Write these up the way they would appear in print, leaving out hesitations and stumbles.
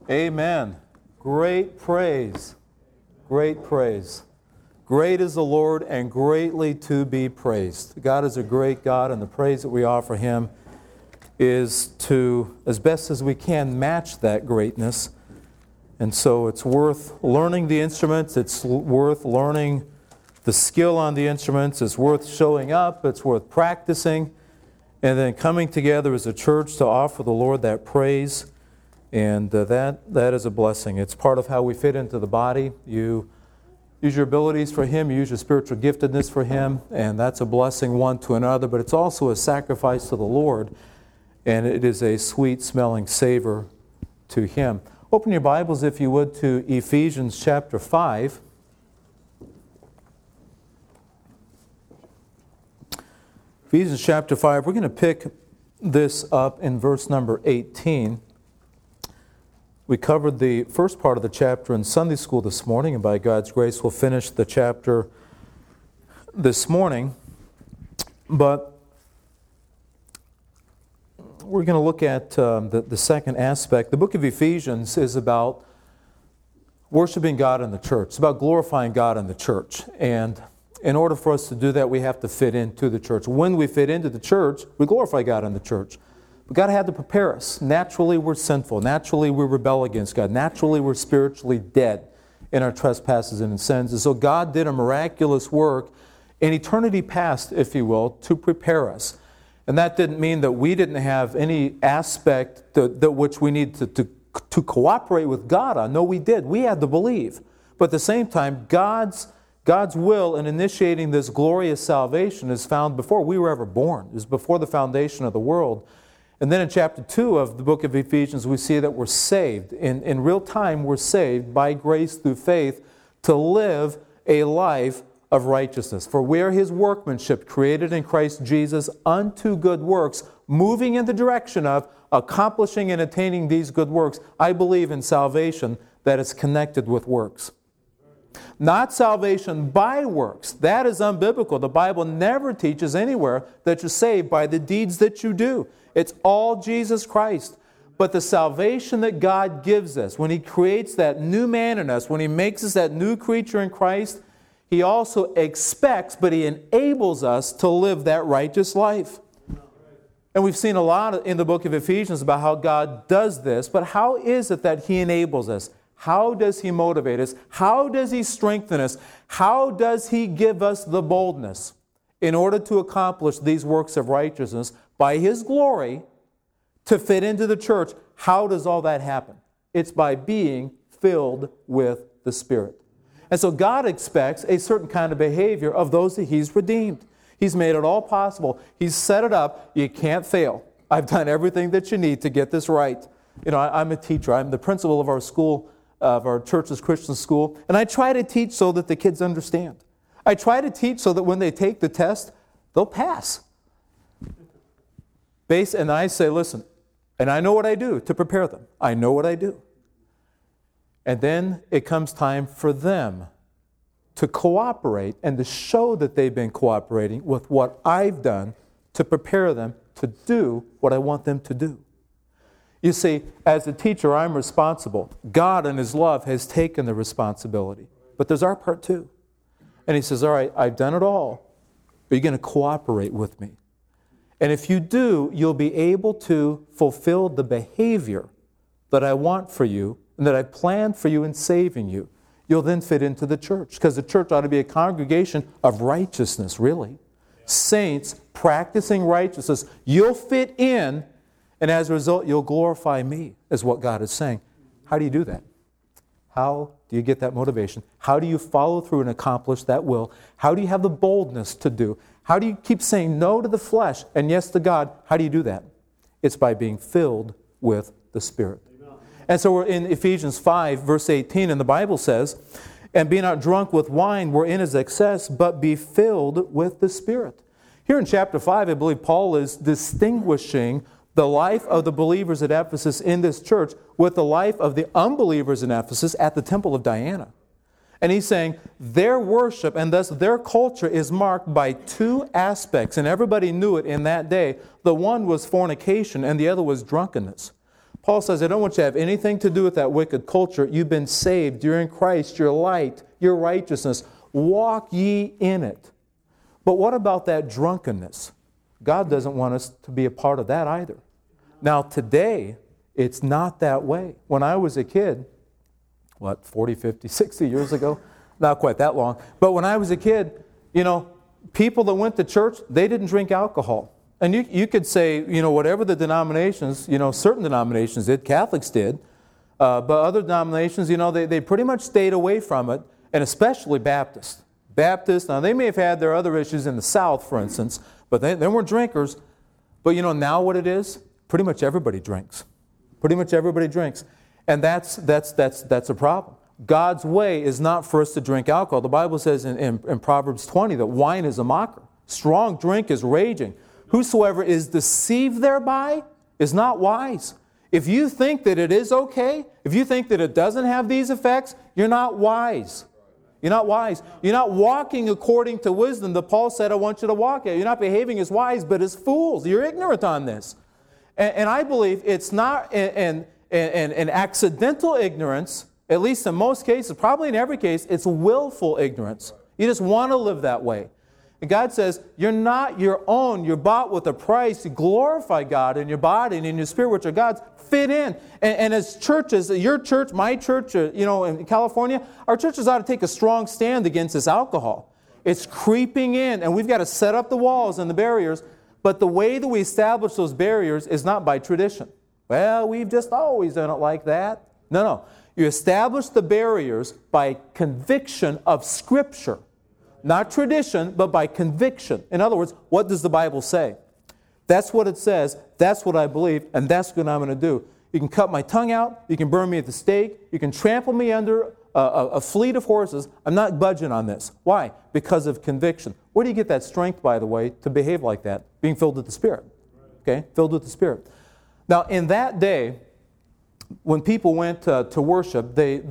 Amen. Great praise. Great praise. Great is the Lord and greatly to be praised. God is a great God, and the praise that we offer Him is to, as best as we can, match that greatness. And so it's worth learning the instruments. It's worth learning the skill on the instruments. It's worth showing up. It's worth practicing. And then coming together as a church to offer the Lord that praise. And that is a blessing. It's part of how we fit into the body. You use your abilities for Him. You use your spiritual giftedness for Him. And that's a blessing one to another. But it's also a sacrifice to the Lord. And it is a sweet-smelling savor to Him. Open your Bibles, if you would, to Ephesians chapter 5. Ephesians chapter 5. We're going to pick this up in verse number 18. We covered the first part of the chapter in Sunday school this morning, and by God's grace we'll finish the chapter this morning. But we're going to look at the second aspect. The book of Ephesians is about worshiping God in the church. It's about glorifying God in the church. And in order for us to do that, we have to fit into the church. When we fit into the church, we glorify God in the church. But God had to prepare us. Naturally, we're sinful. Naturally, we rebel against God. Naturally, we're spiritually dead in our trespasses and in sins. And so God did a miraculous work in eternity past, if you will, to prepare us. And that didn't mean that we didn't have any aspect that which we need to cooperate with God on. No, we did. We had to believe. But at the same time, God's will in initiating this glorious salvation is found before we were ever born. It was before the foundation of the world. And then in chapter 2 of the book of Ephesians, we see that we're saved. In real time, we're saved by grace through faith to live a life of righteousness. For we are His workmanship, created in Christ Jesus unto good works, moving in the direction of accomplishing and attaining these good works. I believe in salvation that is connected with works. Not salvation by works. That is unbiblical. The Bible never teaches anywhere that you're saved by the deeds that you do. It's all Jesus Christ. But the salvation that God gives us, when He creates that new man in us, when He makes us that new creature in Christ, He also expects, but He enables us to live that righteous life. And we've seen a lot in the book of Ephesians about how God does this, but how is it that He enables us? How does He motivate us? How does He strengthen us? How does He give us the boldness in order to accomplish these works of righteousness by His glory to fit into the church? How does all that happen? It's by being filled with the Spirit. And so God expects a certain kind of behavior of those that He's redeemed. He's made it all possible. He's set it up. You can't fail. I've done everything that you need to get this right. You know, I'm a teacher. I'm the principal of our school, of our church's Christian school, and I try to teach so that the kids understand. I try to teach so that when they take the test, they'll pass. And I say, listen, and I know what I do to prepare them. I know what I do. And then it comes time for them to cooperate and to show that they've been cooperating with what I've done to prepare them to do what I want them to do. You see, as a teacher, I'm responsible. God in His love has taken the responsibility. But there's our part too. And He says, all right, I've done it all. Are you going to cooperate with me? And if you do, you'll be able to fulfill the behavior that I want for you and that I planned for you in saving you. You'll then fit into the church, because the church ought to be a congregation of righteousness, really. Yeah. Saints practicing righteousness. You'll fit in, and as a result, you'll glorify me, is what God is saying. How do you do that? How do you get that motivation? How do you follow through and accomplish that will? How do you have the boldness to do? How do you keep saying no to the flesh and yes to God? How do you do that? It's by being filled with the Spirit. And so we're in Ephesians 5, verse 18, and the Bible says, and be not drunk with wine wherein is excess, but be filled with the Spirit. Here in chapter 5, I believe Paul is distinguishing the life of the believers at Ephesus in this church with the life of the unbelievers in Ephesus at the temple of Diana. And he's saying their worship and thus their culture is marked by two aspects, and everybody knew it in that day. The one was fornication and the other was drunkenness. Paul says, I don't want you to have anything to do with that wicked culture. You've been saved. You're in Christ. You're light. You're righteousness. Walk ye in it. But what about that drunkenness? God doesn't want us to be a part of that either. Now, today, it's not that way. When I was a kid, 40, 50, 60 years ago? Not quite that long. But when I was a kid, people that went to church, they didn't drink alcohol. And you could say, whatever the denominations, certain denominations did, Catholics did, but other denominations, they pretty much stayed away from it, and especially Baptists. Baptists, now they may have had their other issues in the South, for instance, but they weren't drinkers. But now what it is? Pretty much everybody drinks. Pretty much everybody drinks. And that's a problem. God's way is not for us to drink alcohol. The Bible says in Proverbs 20 that wine is a mocker. Strong drink is raging. Whosoever is deceived thereby is not wise. If you think that it is okay, if you think that it doesn't have these effects, you're not wise. You're not wise. You're not walking according to wisdom that Paul said I want you to walk at. You're not behaving as wise, but as fools. You're ignorant on this. And I believe it's not an accidental ignorance, at least in most cases, probably in every case, it's willful ignorance. You just want to live that way. And God says, you're not your own. You're bought with a price. You glorify God in your body and in your spirit, which are God's. Fit in. And as churches, your church, my church, in California, our churches ought to take a strong stand against this alcohol. It's creeping in, and we've got to set up the walls and the barriers. But the way that we establish those barriers is not by tradition. Well, we've just always done it like that. No. You establish the barriers by conviction of Scripture. Not tradition, but by conviction. In other words, what does the Bible say? That's what it says. That's what I believe, and that's what I'm going to do. You can cut my tongue out. You can burn me at the stake. You can trample me under a fleet of horses. I'm not budging on this. Why? Because of conviction. Where do you get that strength, by the way, to behave like that? Being filled with the Spirit. Okay? Filled with the Spirit. Now, in that day, when people went to worship,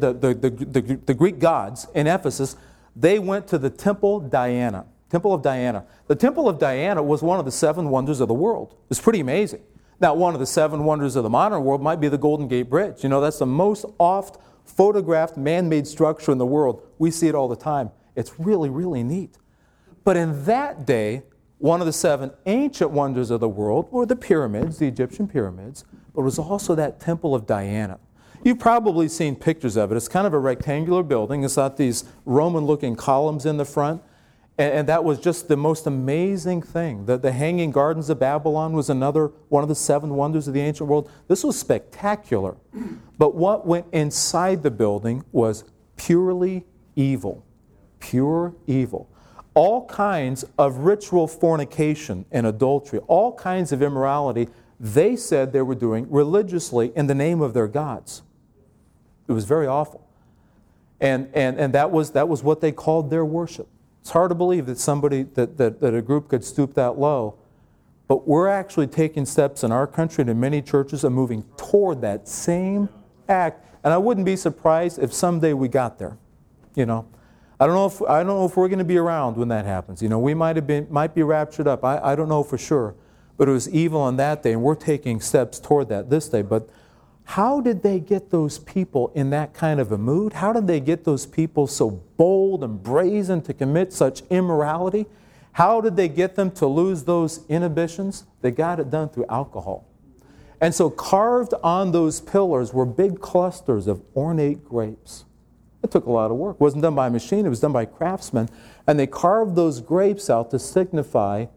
the Greek gods in Ephesus, they went to the Temple Diana. Temple of Diana. The Temple of Diana was one of the 7 wonders of the world. It's pretty amazing. Now, one of the 7 wonders of the modern world might be the Golden Gate Bridge. That's the most oft photographed man-made structure in the world. We see it all the time. It's really, really neat. But in that day, one of the 7 ancient wonders of the world were the pyramids, the Egyptian pyramids, but it was also that Temple of Diana. You've probably seen pictures of it. It's kind of a rectangular building. It's got these Roman-looking columns in the front. And that was just the most amazing thing. The Hanging Gardens of Babylon was another one of the 7 wonders of the ancient world. This was spectacular. But what went inside the building was purely evil. Pure evil. All kinds of ritual fornication and adultery, all kinds of immorality, they said they were doing religiously in the name of their gods. It was very awful. And that was what they called their worship. It's hard to believe that somebody, that a group could stoop that low. But we're actually taking steps in our country and in many churches and moving toward that same act. And I wouldn't be surprised if someday we got there. I don't know if we're going to be around when that happens. We might be raptured up. I don't know for sure. But it was evil on that day, and we're taking steps toward that this day. But how did they get those people in that kind of a mood? How did they get those people so bold and brazen to commit such immorality? How did they get them to lose those inhibitions? They got it done through alcohol. And so carved on those pillars were big clusters of ornate grapes. It took a lot of work. It wasn't done by a machine. It was done by craftsmen. And they carved those grapes out to signify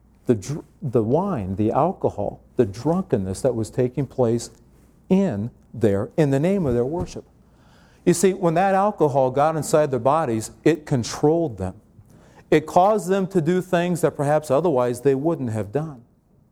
the wine, the alcohol, the drunkenness that was taking place in the name of their worship. You see, when that alcohol got inside their bodies, it controlled them. It caused them to do things that perhaps otherwise they wouldn't have done.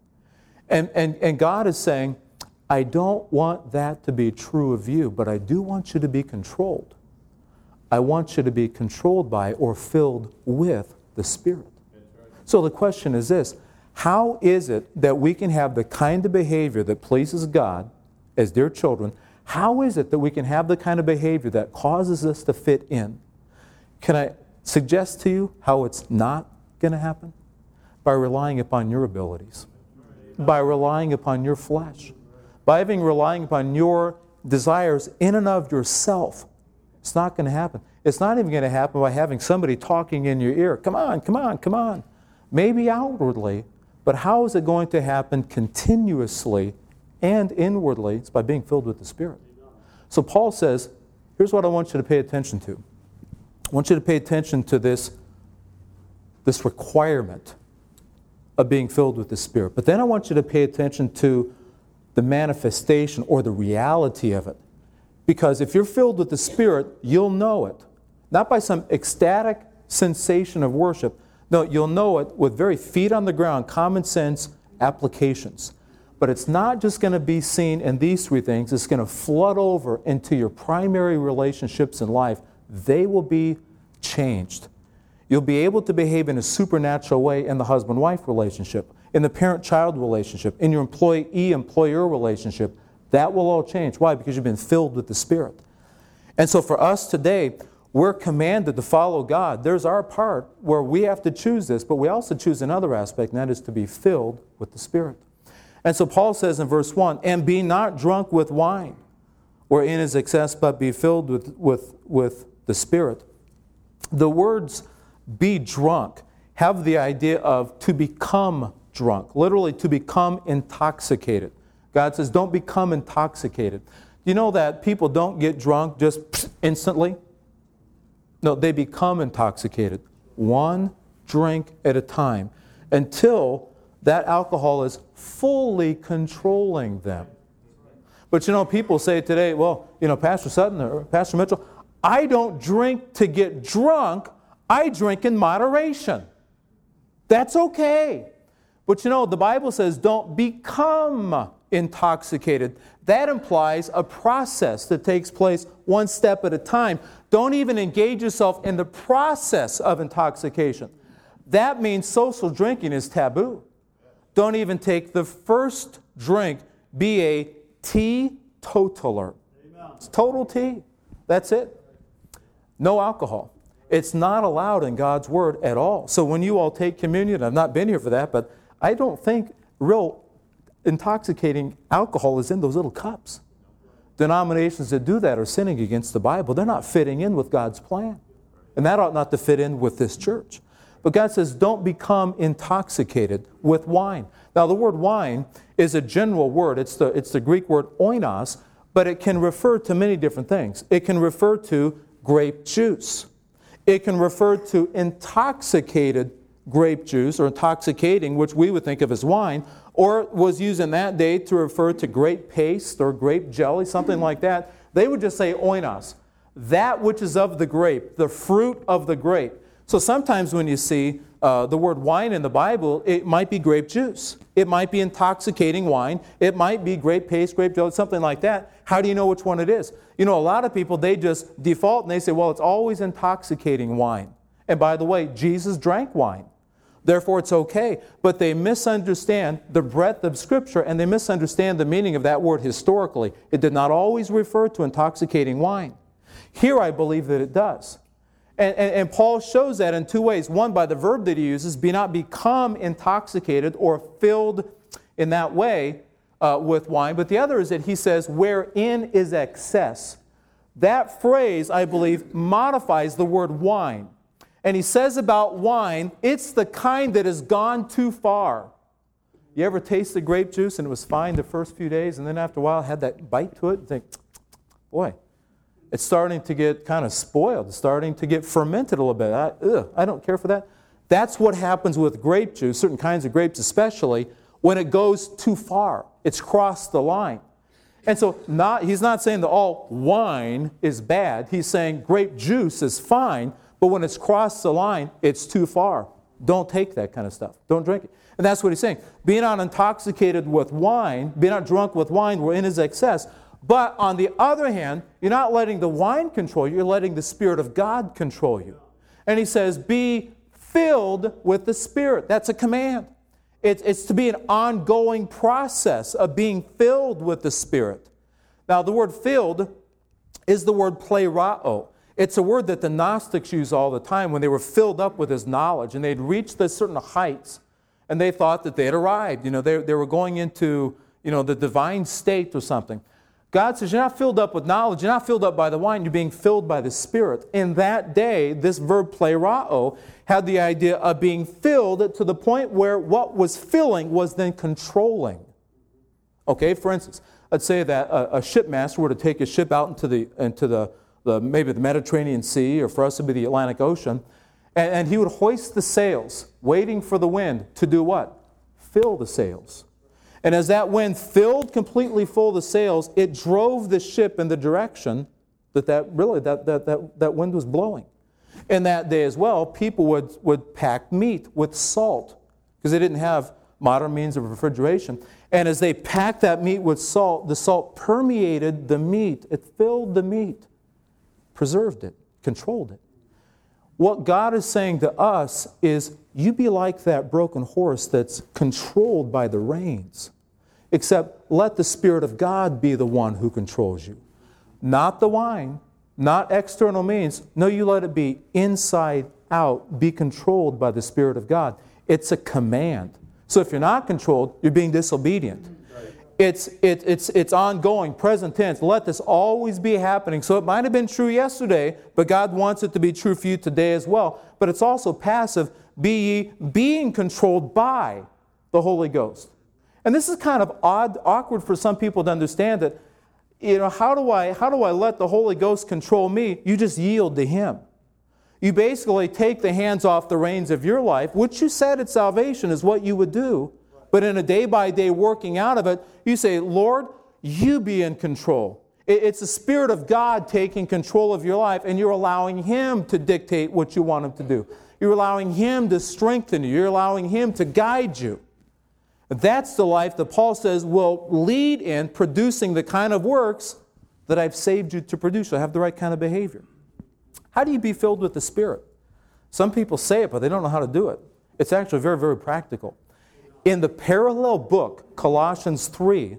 And God is saying, I don't want that to be true of you, but I do want you to be controlled. I want you to be controlled by or filled with the Spirit. So the question is this: how is it that we can have the kind of behavior that pleases God as dear children? How is it that we can have the kind of behavior that causes us to fit in? Can I suggest to you how it's not going to happen? By relying upon your abilities. By relying upon your flesh. by relying upon your desires in and of yourself. It's not going to happen. It's not even going to happen by having somebody talking in your ear. Come on, come on, come on. Maybe outwardly, but how is it going to happen continuously and inwardly? It's by being filled with the Spirit. So Paul says, here's what I want you to pay attention to. I want you to pay attention to this requirement of being filled with the Spirit. But then I want you to pay attention to the manifestation or the reality of it. Because if you're filled with the Spirit, you'll know it. Not by some ecstatic sensation of worship. No, you'll know it with very feet on the ground, common sense applications. But it's not just going to be seen in these three things. It's going to flood over into your primary relationships in life. They will be changed. You'll be able to behave in a supernatural way in the husband-wife relationship, in the parent-child relationship, in your employee-employer relationship. That will all change. Why? Because you've been filled with the Spirit. And so for us today, we're commanded to follow God. There's our part where we have to choose this, but we also choose another aspect, and that is to be filled with the Spirit. And so Paul says in verse 1, and be not drunk with wine, wherein is excess, but be filled with the Spirit. The words be drunk have the idea of to become drunk, literally to become intoxicated. God says don't become intoxicated. You know that people don't get drunk just instantly? No, they become intoxicated, one drink at a time, until that alcohol is fully controlling them. But you know, people say today, well, you know, Pastor Sutton or Pastor Mitchell, I don't drink to get drunk, I drink in moderation. That's okay. But you know, the Bible says don't become intoxicated. That implies a process that takes place one step at a time. Don't even engage yourself in the process of intoxication. That means social drinking is taboo. Don't even take the first drink. Be a teetotaler. It's total tea. That's it. No alcohol. It's not allowed in God's Word at all. So when you all take communion, I've not been here for that, but I don't think real intoxicating alcohol is in those little cups. Denominations that do that are sinning against the Bible. They're not fitting in with God's plan. And that ought not to fit in with this church. But God says, don't become intoxicated with wine. Now, the word wine is a general word. It's the Greek word oinos, but it can refer to many different things. It can refer to grape juice. It can refer to intoxicated grape juice, or intoxicating, which we would think of as wine, or was used in that day to refer to grape paste or grape jelly, something like that. They would just say oinos, that which is of the grape, the fruit of the grape. So sometimes when you see the word wine in the Bible, it might be grape juice. It might be intoxicating wine. It might be grape paste, grape jelly, something like that. How do you know which one it is? You know, a lot of people, they just default and they say, well, it's always intoxicating wine. And by the way, Jesus drank wine. Therefore, it's okay. But they misunderstand the breadth of Scripture, and they misunderstand the meaning of that word historically. It did not always refer to intoxicating wine. Here, I believe that it does. And Paul shows that in two ways. One, by the verb that he uses, be not become intoxicated or filled in that way with wine. But the other is that he says, wherein is excess. That phrase, I believe, modifies the word wine. And he says about wine, it's the kind that has gone too far. You ever tasted grape juice and it was fine the first few days, and then after a while it had that bite to it? And think, boy, it's starting to get kind of spoiled. It's starting to get fermented a little bit. I don't care for that. That's what happens with grape juice, certain kinds of grapes especially, when it goes too far. It's crossed the line. And so he's not saying that all wine is bad. He's saying grape juice is fine, but when it's crossed the line, it's too far. Don't take that kind of stuff. Don't drink it. And that's what he's saying. Be not intoxicated with wine, be not drunk with wine wherein is excess. But on the other hand, you're not letting the wine control you, you're letting the Spirit of God control you. And he says, be filled with the Spirit. That's a command. It's to be an ongoing process of being filled with the Spirit. Now, the word filled is the word plerao. It's a word that the Gnostics use all the time when they were filled up with his knowledge and they'd reached certain heights and they thought that they had arrived. You know, they were going into, the divine state or something. God says you're not filled up with knowledge, you're not filled up by the wine, you're being filled by the Spirit. In that day, this verb plerao had the idea of being filled to the point where what was filling was then controlling. Okay, for instance, let's say that a shipmaster were to take a ship out into the maybe the Mediterranean Sea, or for us it would be the Atlantic Ocean, and he would hoist the sails, waiting for the wind to do what? Fill the sails. And as that wind filled completely full the sails, it drove the ship in the direction that wind was blowing. In that day as well, people would pack meat with salt because they didn't have modern means of refrigeration. And as they packed that meat with salt, the salt permeated the meat. It filled the meat, preserved it, controlled it. What God is saying to us is, you be like that broken horse that's controlled by the reins. Except let the Spirit of God be the one who controls you. Not the wine, not external means. No, you let it be inside out. Be controlled by the Spirit of God. It's a command. So if you're not controlled, you're being disobedient. It's ongoing, present tense. Let this always be happening. So it might have been true yesterday, but God wants it to be true for you today as well. But it's also passive. Be ye being controlled by the Holy Ghost. And this is kind of awkward for some people to understand that, how do I let the Holy Ghost control me? You just yield to Him. You basically take the hands off the reins of your life, which you said at salvation is what you would do. But in a day-by-day working out of it, you say, Lord, you be in control. It's the Spirit of God taking control of your life, and you're allowing Him to dictate what you want Him to do. You're allowing Him to strengthen you. You're allowing Him to guide you. That's the life that Paul says will lead in producing the kind of works that I've saved you to produce. You'll have the right kind of behavior. How do you be filled with the Spirit? Some people say it, but they don't know how to do it. It's actually very, very practical. In the parallel book, Colossians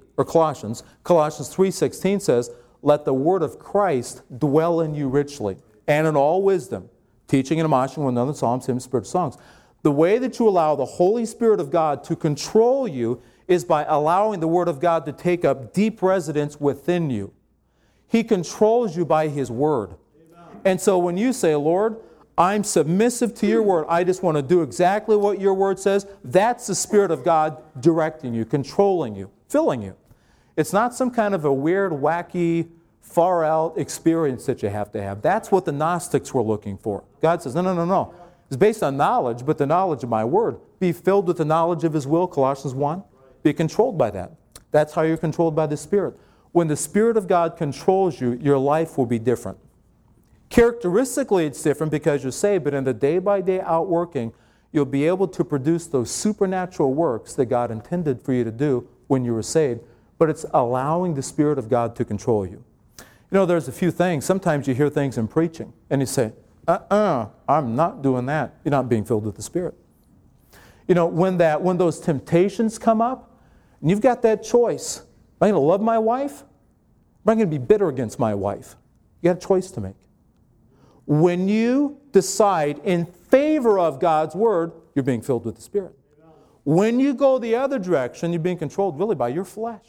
3:16 says, let the word of Christ dwell in you richly, and in all wisdom, teaching and admonishing one another in psalms, hymns, spiritual songs. The way that you allow the Holy Spirit of God to control you is by allowing the Word of God to take up deep residence within you. He controls you by His Word. And so when you say, Lord, I'm submissive to your Word, I just want to do exactly what your Word says, that's the Spirit of God directing you, controlling you, filling you. It's not some kind of a weird, wacky, far-out experience that you have to have. That's what the Gnostics were looking for. God says, no. It's based on knowledge, but the knowledge of my Word. Be filled with the knowledge of His will, Colossians 1. Be controlled by that. That's how you're controlled by the Spirit. When the Spirit of God controls you, your life will be different. Characteristically, it's different because you're saved, but in the day-by-day outworking, you'll be able to produce those supernatural works that God intended for you to do when you were saved, but it's allowing the Spirit of God to control you. There's a few things. Sometimes you hear things in preaching, and you say, I'm not doing that. You're not being filled with the Spirit. When those temptations come up, and you've got that choice, am I going to love my wife? Or am I going to be bitter against my wife? You got a choice to make. When you decide in favor of God's Word, you're being filled with the Spirit. When you go the other direction, you're being controlled really by your flesh.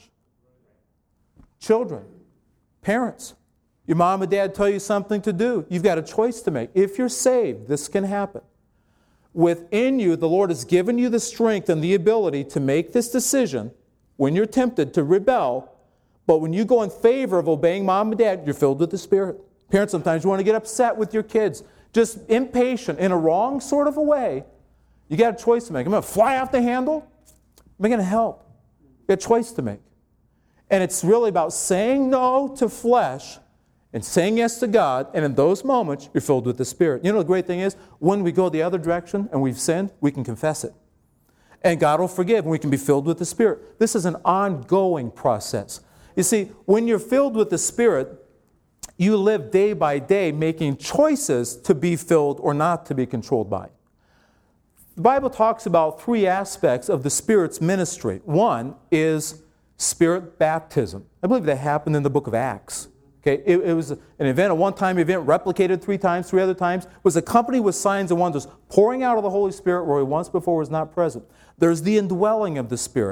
Children, parents, your mom and dad tell you something to do. You've got a choice to make. If you're saved, this can happen. Within you, the Lord has given you the strength and the ability to make this decision when you're tempted to rebel. But when you go in favor of obeying mom and dad, you're filled with the Spirit. Parents, sometimes you want to get upset with your kids, just impatient in a wrong sort of a way. You got a choice to make. Am I going to fly off the handle? Am I going to help? You got a choice to make. And it's really about saying no to flesh and saying yes to God, and in those moments, you're filled with the Spirit. The great thing is, when we go the other direction and we've sinned, we can confess it. And God will forgive, and we can be filled with the Spirit. This is an ongoing process. You see, when you're filled with the Spirit, you live day by day making choices to be filled or not to be controlled by. The Bible talks about three aspects of the Spirit's ministry. One is Spirit baptism. I believe that happened in the book of Acts. Okay, it was an event, a one-time event, replicated 3 times, 3 other times. It was accompanied with signs and wonders, pouring out of the Holy Spirit where He once before was not present. There's the indwelling of the Spirit.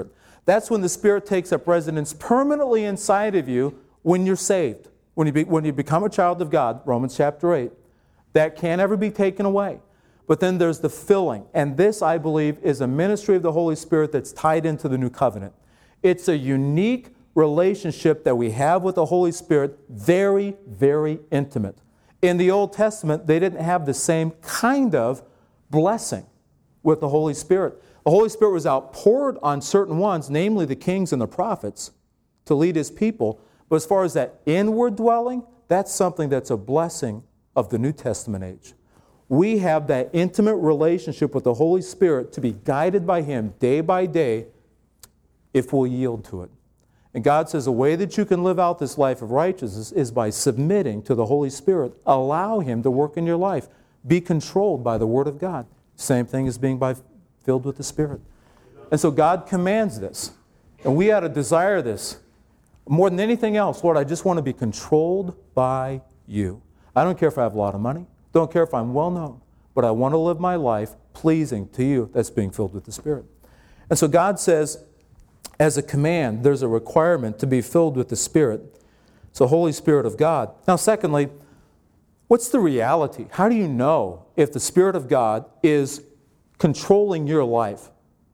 That's when the Spirit takes up residence permanently inside of you when you're saved. When you become a child of God, Romans chapter 8. That can't ever be taken away. But then there's the filling. And this, I believe, is a ministry of the Holy Spirit that's tied into the new covenant. It's a unique relationship that we have with the Holy Spirit, very, very intimate. In the Old Testament, they didn't have the same kind of blessing with the Holy Spirit. The Holy Spirit was outpoured on certain ones, namely the kings and the prophets, to lead His people. But as far as that inward dwelling, that's something that's a blessing of the New Testament age. We have that intimate relationship with the Holy Spirit to be guided by Him day by day if we'll yield to it. And God says the way that you can live out this life of righteousness is by submitting to the Holy Spirit. Allow Him to work in your life. Be controlled by the Word of God. Same thing as being filled with the Spirit. And so God commands this. And we ought to desire this. More than anything else, Lord, I just want to be controlled by You. I don't care if I have a lot of money. Don't care if I'm well known. But I want to live my life pleasing to You. That's being filled with the Spirit. And so God says, as a command, there's a requirement to be filled with the Spirit. It's the Holy Spirit of God. Now, secondly, what's the reality? How do you know if the Spirit of God is controlling your life?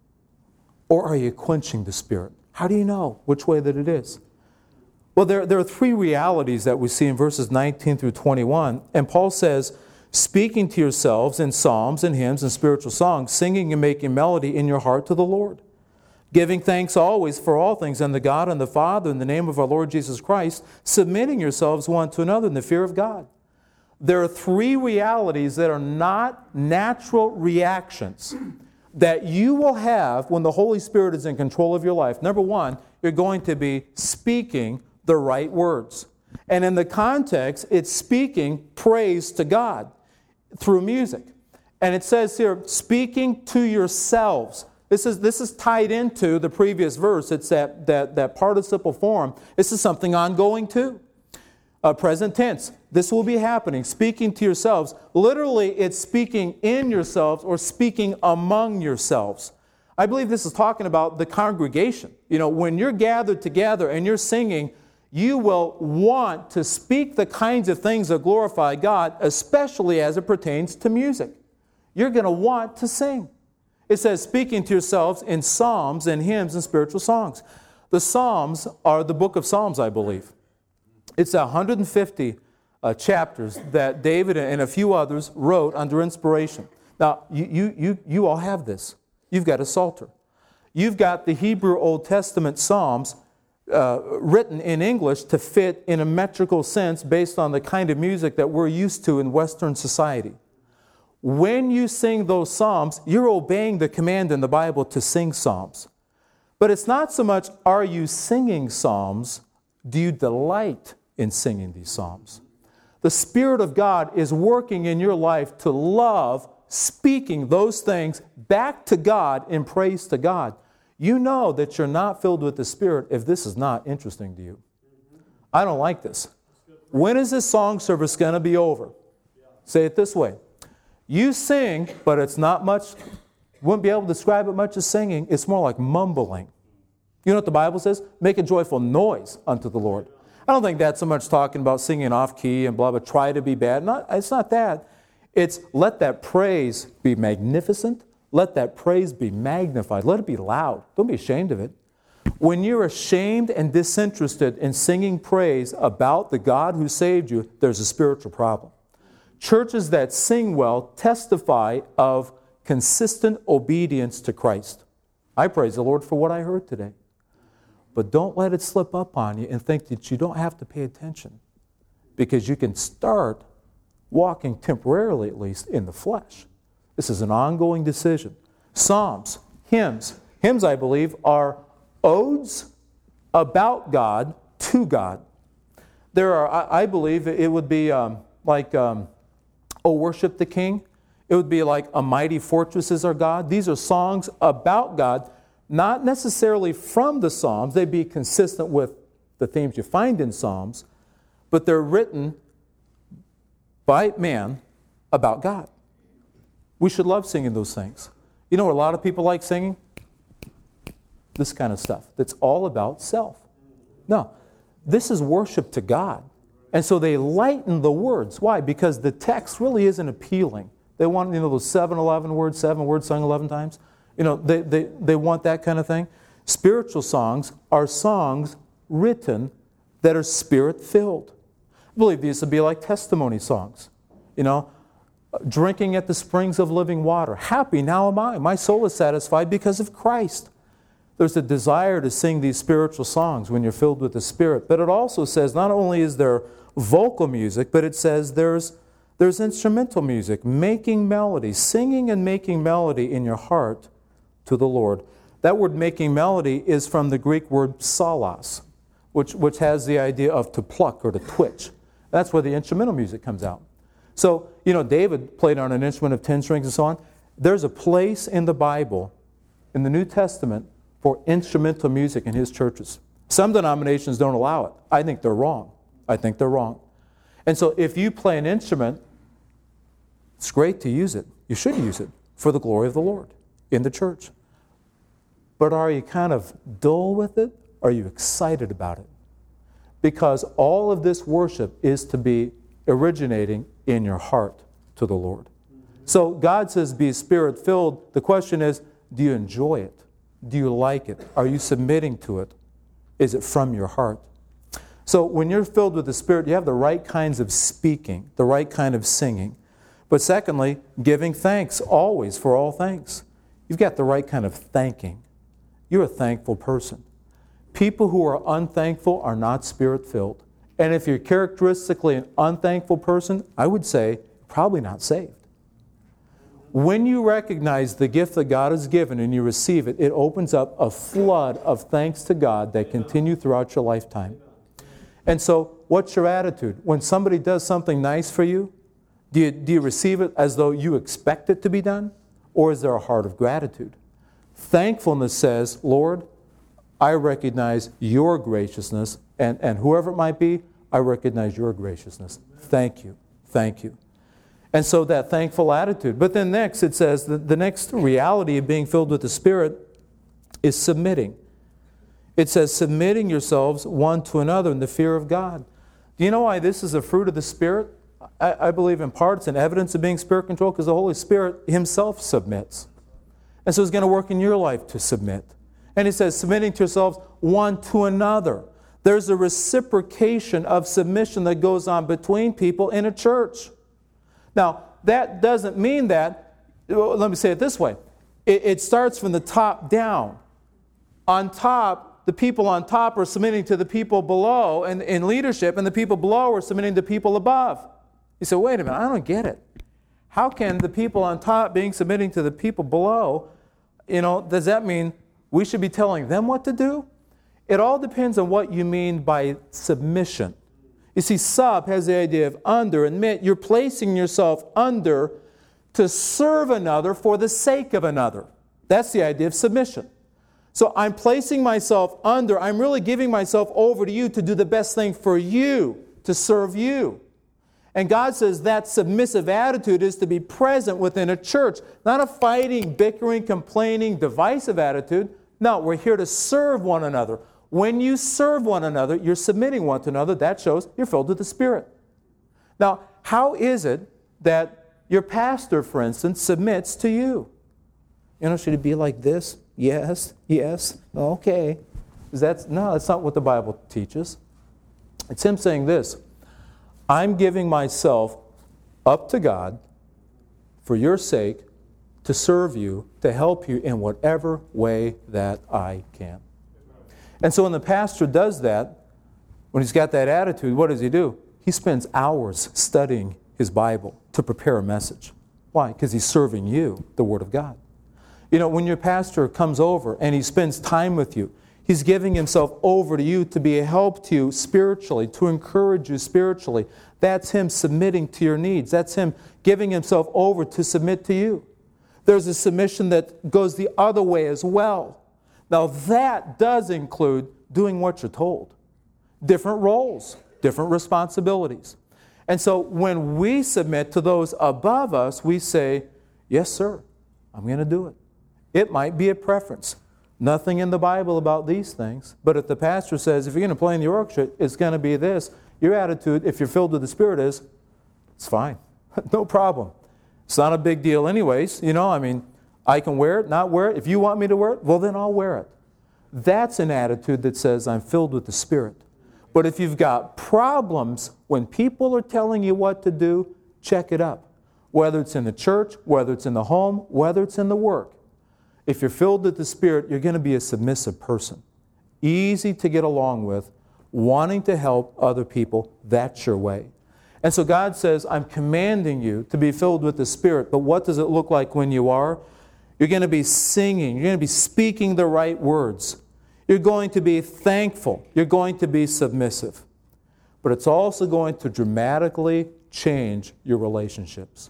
Or are you quenching the Spirit? How do you know which way that it is? Well, there are three realities that we see in verses 19 through 21. And Paul says, speaking to yourselves in psalms and hymns and spiritual songs, singing and making melody in your heart to the Lord, giving thanks always for all things unto God and the Father in the name of our Lord Jesus Christ, submitting yourselves one to another in the fear of God. There are three realities that are not natural reactions that you will have when the Holy Spirit is in control of your life. Number one, you're going to be speaking the right words. And in the context, it's speaking praise to God through music. And it says here, speaking to yourselves. This is tied into the previous verse. It's that participle form. This is something ongoing too. Present tense. This will be happening. Speaking to yourselves. Literally, it's speaking in yourselves or speaking among yourselves. I believe this is talking about the congregation. You know, when you're gathered together and you're singing, you will want to speak the kinds of things that glorify God, especially as it pertains to music. You're going to want to sing. It says, speaking to yourselves in psalms and hymns and spiritual songs. The Psalms are the book of Psalms, I believe. It's 150 chapters that David and a few others wrote under inspiration. Now, you all have this. You've got a Psalter. You've got the Hebrew Old Testament Psalms written in English to fit in a metrical sense based on the kind of music that we're used to in Western society. When you sing those psalms, you're obeying the command in the Bible to sing psalms. But it's not so much, are you singing psalms? Do you delight in singing these psalms? The Spirit of God is working in your life to love speaking those things back to God in praise to God. You know that you're not filled with the Spirit if this is not interesting to you. I don't like this. When is this song service going to be over? Say it this way. You sing, but it's not much, wouldn't be able to describe it much as singing. It's more like mumbling. You know what the Bible says? Make a joyful noise unto the Lord. I don't think that's so much talking about singing off key and blah, blah, try to be bad. It's not that. It's let that praise be magnificent. Let that praise be magnified. Let it be loud. Don't be ashamed of it. When you're ashamed and disinterested in singing praise about the God who saved you, there's a spiritual problem. Churches that sing well testify of consistent obedience to Christ. I praise the Lord for what I heard today. But don't let it slip up on you and think that you don't have to pay attention, because you can start walking temporarily, at least, in the flesh. This is an ongoing decision. Psalms, hymns. Hymns, I believe, are odes about God to God. There are, I believe, it would be O Worship the King. It would be like A Mighty Fortress is Our God. These are songs about God, not necessarily from the Psalms. They'd be consistent with the themes you find in Psalms, but they're written by man about God. We should love singing those things. You know what a lot of people like singing? this kind of stuff that's all about self. No, this is worship to God. And so they lighten the words. Why? Because the text really isn't appealing. They want, those 7 words sung 11 times. They want that kind of thing. Spiritual songs are songs written that are Spirit-filled. I believe these would be like testimony songs. Drinking at the springs of living water. Happy now am I. My soul is satisfied because of Christ. There's a desire to sing these spiritual songs when you're filled with the Spirit. But it also says not only is there vocal music, but it says there's instrumental music, making melody, singing and making melody in your heart to the Lord. That word making melody is from the Greek word psalos, which has the idea of to pluck or to twitch. That's where the instrumental music comes out. So, David played on an instrument of 10 strings and so on. There's a place in the Bible, in the New Testament, for instrumental music in his churches. Some denominations don't allow it. I think they're wrong. And so if you play an instrument, it's great to use it. You should use it for the glory of the Lord in the church. But are you kind of dull with it? Are you excited about it? Because all of this worship is to be originating in your heart to the Lord. So God says be Spirit-filled. The question is, do you enjoy it? Do you like it? Are you submitting to it? Is it from your heart? So when you're filled with the Spirit, you have the right kinds of speaking, the right kind of singing. But secondly, giving thanks always for all things. You've got the right kind of thanking. You're a thankful person. People who are unthankful are not Spirit-filled. And if you're characteristically an unthankful person, I would say probably not saved. When you recognize the gift that God has given and you receive it, it opens up a flood of thanks to God that continue throughout your lifetime. And so, what's your attitude? When somebody does something nice for you, do you receive it as though you expect it to be done? Or is there a heart of gratitude? Thankfulness says, Lord, I recognize your graciousness, and whoever it might be, I recognize your graciousness. Thank you. And so that thankful attitude. But then next it says the next reality of being filled with the Spirit is submitting. It says submitting yourselves one to another in the fear of God. Do you know why this is a fruit of the Spirit? I believe in part it's an evidence of being Spirit-controlled because the Holy Spirit Himself submits. And so He's going to work in your life to submit. And He says submitting to yourselves one to another. There's a reciprocation of submission that goes on between people in a church. Now, that doesn't mean that, let me say it this way. It starts from the top down. On top, the people on top are submitting to the people below and in leadership, and the people below are submitting to people above. You say, wait a minute, I don't get it. How can the people on top being submitting to the people below, does that mean we should be telling them what to do? It all depends on what you mean by submission. You see, sub has the idea of under, admit. You're placing yourself under to serve another for the sake of another. That's the idea of submission. So I'm placing myself under. I'm really giving myself over to you to do the best thing for you, to serve you. And God says that submissive attitude is to be present within a church, not a fighting, bickering, complaining, divisive attitude. No, we're here to serve one another. When you serve one another, you're submitting one to another. That shows you're filled with the Spirit. Now, how is it that your pastor, for instance, submits to you? Should it be like this? Yes, okay. That's not what the Bible teaches. It's him saying this: I'm giving myself up to God for your sake, to serve you, to help you in whatever way that I can. And so when the pastor does that, when he's got that attitude, what does he do? He spends hours studying his Bible to prepare a message. Why? Because he's serving you, the Word of God. When your pastor comes over and he spends time with you, he's giving himself over to you to be a help to you spiritually, to encourage you spiritually. That's him submitting to your needs. That's him giving himself over to submit to you. There's a submission that goes the other way as well. Now that does include doing what you're told. Different roles, different responsibilities. And so when we submit to those above us, we say, yes, sir, I'm going to do it. It might be a preference. Nothing in the Bible about these things. But if the pastor says, if you're going to play in the orchestra, it's going to be this, your attitude, if you're filled with the Spirit, is, it's fine. No problem. It's not a big deal anyways. I can wear it, not wear it. If you want me to wear it, well, then I'll wear it. That's an attitude that says, I'm filled with the Spirit. But if you've got problems when people are telling you what to do, check it up. Whether it's in the church, whether it's in the home, whether it's in the work. If you're filled with the Spirit, you're going to be a submissive person. Easy to get along with, wanting to help other people, that's your way. And so God says, I'm commanding you to be filled with the Spirit, but what does it look like when you are? You're going to be singing, you're going to be speaking the right words. You're going to be thankful, you're going to be submissive. But it's also going to dramatically change your relationships.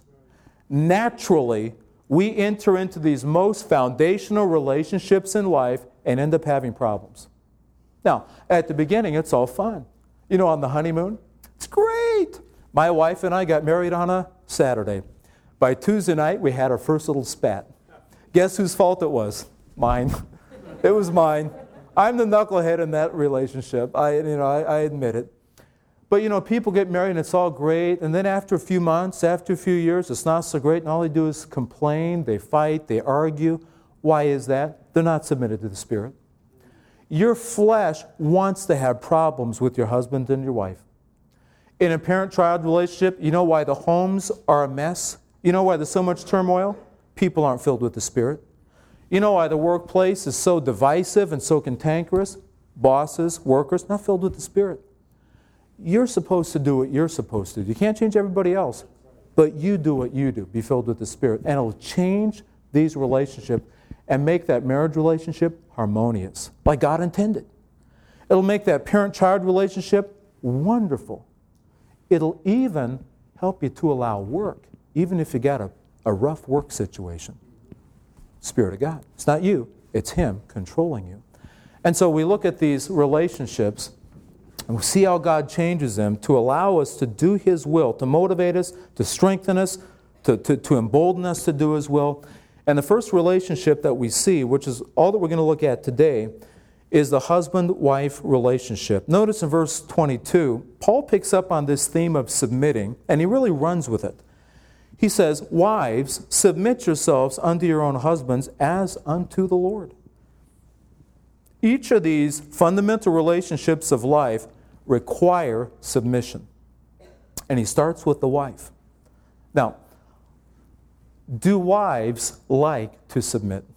Naturally, we enter into these most foundational relationships in life and end up having problems. Now, at the beginning, it's all fun. On the honeymoon, it's great. My wife and I got married on a Saturday. By Tuesday night, we had our first little spat. Guess whose fault it was? Mine. It was mine. I'm the knucklehead in that relationship. I admit it. But, people get married and it's all great. And then after a few months, after a few years, it's not so great. And all they do is complain, they fight, they argue. Why is that? They're not submitted to the Spirit. Your flesh wants to have problems with your husband and your wife. In a parent-child relationship, you know why the homes are a mess? You know why there's so much turmoil? People aren't filled with the Spirit. You know why the workplace is so divisive and so cantankerous? Bosses, workers, not filled with the Spirit. You're supposed to do what you're supposed to do. You can't change everybody else, but you do what you do. Be filled with the Spirit. And it'll change these relationships and make that marriage relationship harmonious, like God intended. It'll make that parent-child relationship wonderful. It'll even help you to allow work, even if you got a rough work situation. Spirit of God. It's not you. It's Him controlling you. And so we look at these relationships and we see how God changes them to allow us to do His will, to motivate us, to strengthen us, to embolden us to do His will. And the first relationship that we see, which is all that we're going to look at today, is the husband-wife relationship. Notice in verse 22, Paul picks up on this theme of submitting, and he really runs with it. He says, "Wives, submit yourselves unto your own husbands as unto the Lord." Each of these fundamental relationships of life require submission. And he starts with the wife. Now, do wives like to submit?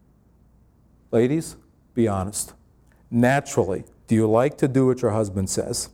Ladies, be honest. Naturally, do you like to do what your husband says?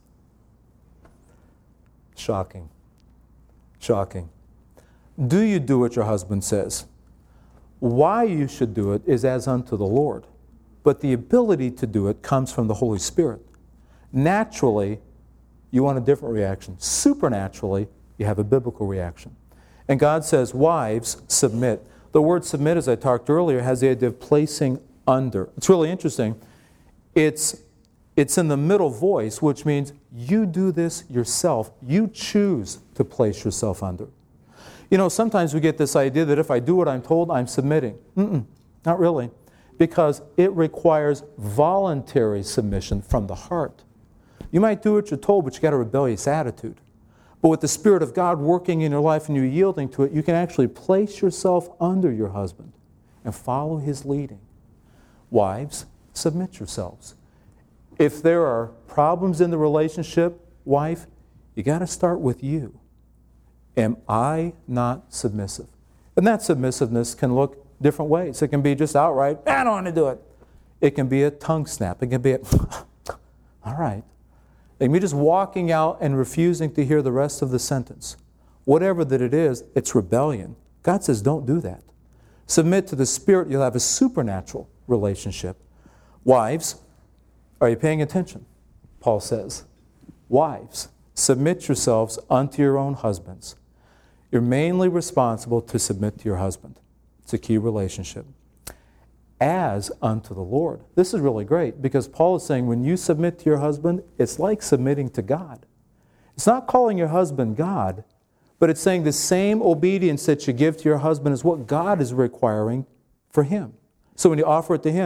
Shocking. Shocking. Do you do what your husband says? Why you should do it is as unto the Lord. But the ability to do it comes from the Holy Spirit. Naturally, you want a different reaction. Supernaturally, you have a biblical reaction. And God says, wives, submit. The word submit, as I talked earlier, has the idea of placing under. It's really interesting. It's in the middle voice, which means you do this yourself. You choose to place yourself under. Sometimes we get this idea that if I do what I'm told, I'm submitting. Not really. Because it requires voluntary submission from the heart. You might do what you're told, but you got a rebellious attitude. But with the Spirit of God working in your life and you yielding to it, you can actually place yourself under your husband and follow his leading. Wives, submit yourselves. If there are problems in the relationship, wife, you got to start with you. Am I not submissive? And that submissiveness can look different ways. It can be just outright, I don't want to do it. It can be a tongue snap. It can be all right. It can be just walking out and refusing to hear the rest of the sentence. Whatever that it is, it's rebellion. God says, don't do that. Submit to the Spirit, you'll have a supernatural relationship. Wives, are you paying attention? Paul says, wives, submit yourselves unto your own husbands. You're mainly responsible to submit to your husband. It's a key relationship. As unto the Lord. This is really great because Paul is saying when you submit to your husband, it's like submitting to God. It's not calling your husband God, but it's saying the same obedience that you give to your husband is what God is requiring for him. So when you offer it to him,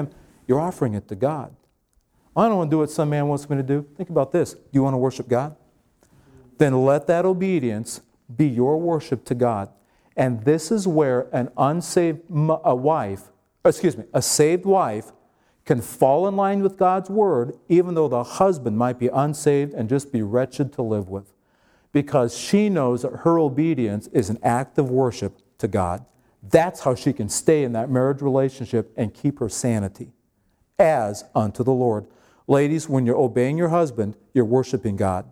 You're offering it to God. I don't want to do what some man wants me to do. Think about this. Do you want to worship God? Then let that obedience be your worship to God. And this is where a saved wife can fall in line with God's word, even though the husband might be unsaved and just be wretched to live with. Because she knows that her obedience is an act of worship to God. That's how she can stay in that marriage relationship and keep her sanity as unto the Lord. Ladies, when you're obeying your husband, you're worshiping God.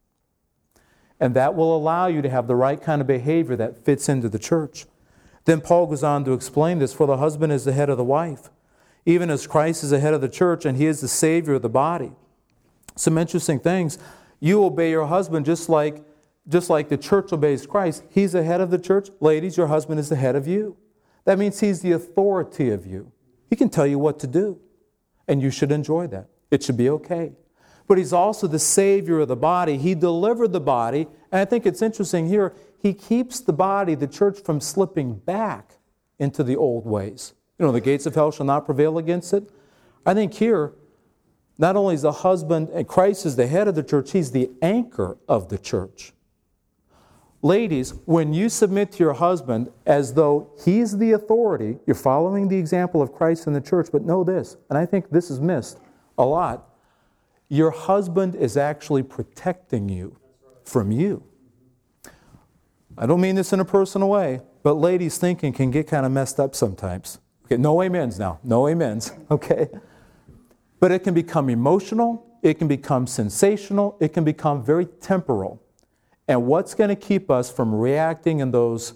And that will allow you to have the right kind of behavior that fits into the church. Then Paul goes on to explain this, for the husband is the head of the wife, even as Christ is the head of the church and he is the Savior of the body. Some interesting things. You obey your husband just like the church obeys Christ. He's the head of the church. Ladies, your husband is the head of you. That means he's the authority of you. He can tell you what to do, and you should enjoy that. It should be okay. But he's also the Savior of the body. He delivered the body, and I think it's interesting here, he keeps the body, the church, from slipping back into the old ways. You know, the gates of hell shall not prevail against it. I think here, not only is the husband, and Christ is the head of the church, he's the anchor of the church. Ladies, when you submit to your husband as though he's the authority, you're following the example of Christ in the church, but know this, and I think this is missed a lot, your husband is actually protecting you from you. I don't mean this in a personal way, but ladies' thinking can get kind of messed up sometimes. Okay, no amens now, no amens, okay? But it can become emotional, it can become sensational, it can become very temporal. And what's going to keep us from reacting in those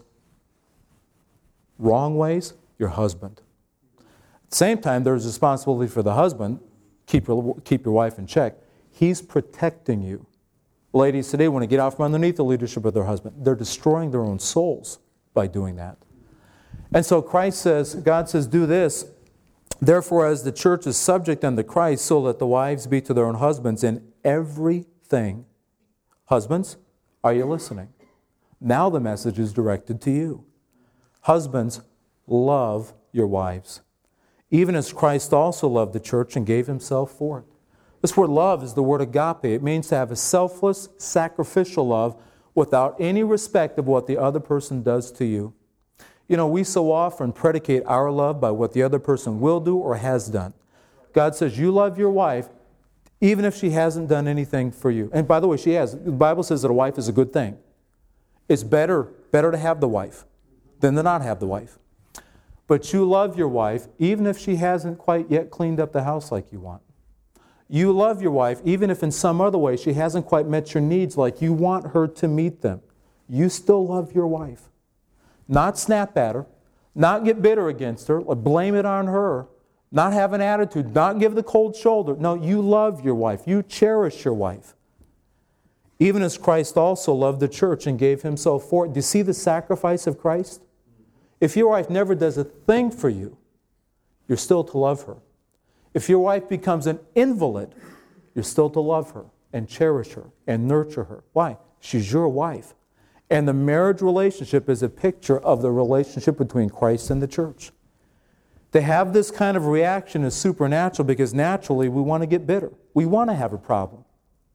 wrong ways? Your husband. At the same time, there's responsibility for the husband. Keep your wife in check. He's protecting you. Ladies today want to get out from underneath the leadership of their husband. They're destroying their own souls by doing that. And so God says, do this. Therefore, as the church is subject unto Christ, so let the wives be to their own husbands in everything. Husbands, are you listening? Now the message is directed to you. Husbands, love your wives, even as Christ also loved the church and gave himself for it. This word love is the word agape. It means to have a selfless, sacrificial love without any respect of what the other person does to you. You know, we so often predicate our love by what the other person will do or has done. God says you love your wife even if she hasn't done anything for you. And by the way, she has. The Bible says that a wife is a good thing. It's better to have the wife than to not have the wife. But you love your wife even if she hasn't quite yet cleaned up the house like you want. You love your wife even if in some other way she hasn't quite met your needs like you want her to meet them. You still love your wife. Not snap at her, not get bitter against her, or blame it on her, not have an attitude, not give the cold shoulder. No, you love your wife. You cherish your wife. Even as Christ also loved the church and gave himself for it. Do you see the sacrifice of Christ? If your wife never does a thing for you, you're still to love her. If your wife becomes an invalid, you're still to love her and cherish her and nurture her. Why? She's your wife. And the marriage relationship is a picture of the relationship between Christ and the church. To have this kind of reaction is supernatural because naturally we want to get bitter. We want to have a problem.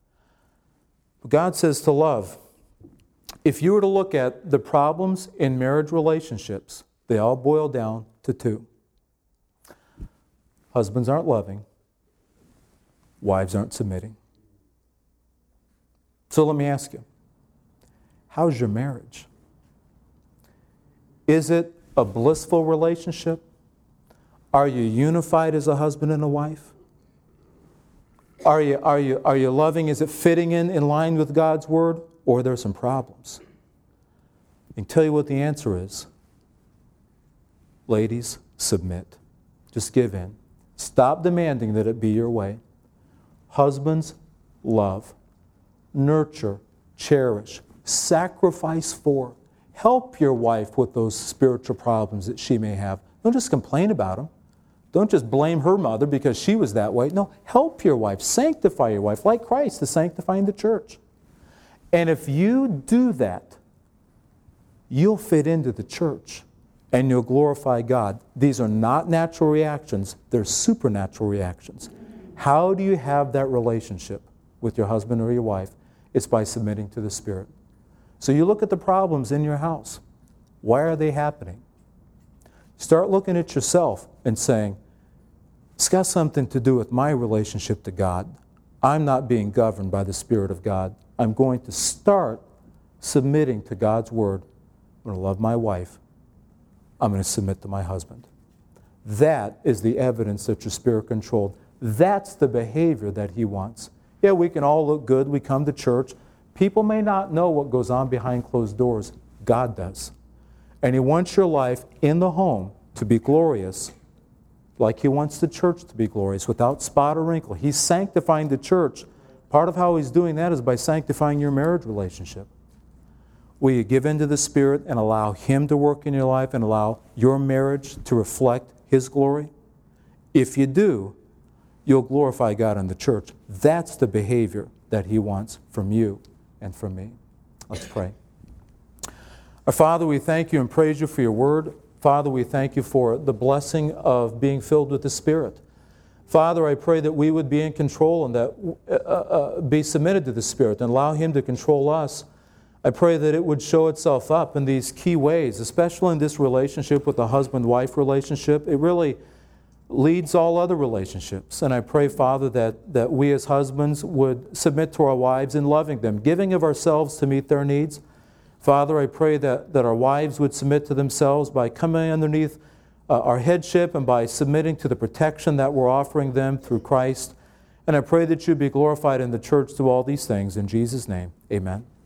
But God says to love. If you were to look at the problems in marriage relationships, they all boil down to two. Husbands aren't loving. Wives aren't submitting. So let me ask you, how's your marriage? Is it a blissful relationship? Are you unified as a husband and a wife? Are you loving? Is it fitting in line with God's word? Or are there some problems? I can tell you what the answer is. Ladies, submit. Just give in. Stop demanding that it be your way. Husbands, love. Nurture. Cherish. Sacrifice for. Help your wife with those spiritual problems that she may have. Don't just complain about them. Don't just blame her mother because she was that way. No, help your wife. Sanctify your wife like Christ is sanctifying the church. And if you do that, you'll fit into the church. and you'll glorify God. These are not natural reactions, they're supernatural reactions. How do you have that relationship with your husband or your wife? It's by submitting to the Spirit. So you look at the problems in your house. Why are they happening? Start looking at yourself and saying, it's got something to do with my relationship to God. I'm not being governed by the Spirit of God. I'm going to start submitting to God's Word. I'm going to love my wife. I'm going to submit to my husband. That is the evidence that you're Spirit-controlled. That's the behavior that He wants. Yeah, we can all look good. We come to church. People may not know what goes on behind closed doors. God does. And He wants your life in the home to be glorious, like He wants the church to be glorious, without spot or wrinkle. He's sanctifying the church. Part of how He's doing that is by sanctifying your marriage relationship. Will you give in to the Spirit and allow Him to work in your life and allow your marriage to reflect His glory? If you do, you'll glorify God in the church. That's the behavior that He wants from you and from me. Let's pray. Our Father, we thank You and praise You for Your Word. Father, we thank You for the blessing of being filled with the Spirit. Father, I pray that we would be in control and that be submitted to the Spirit and allow Him to control us. I pray that it would show itself up in these key ways, especially in this relationship with the husband-wife relationship. It really leads all other relationships. And I pray, Father, that we as husbands would submit to our wives in loving them, giving of ourselves to meet their needs. Father, I pray that our wives would submit to themselves by coming underneath our headship and by submitting to the protection that we're offering them through Christ. And I pray that You be glorified in the church through all these things. In Jesus' name, amen.